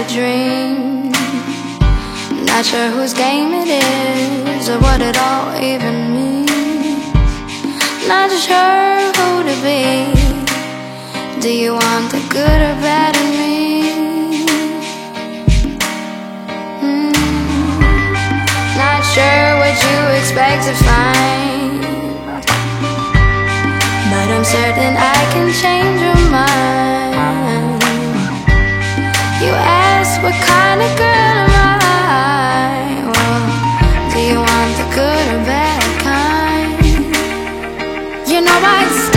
a dream. Not sure whose game it is or what it all even means. Not sure who to be. Do you want the good or bad in me? Not sure what you expect to find, but I'm certain I can change your mind. You ask what kind of girl am I? Well, do you want the good or bad kind? You know I'd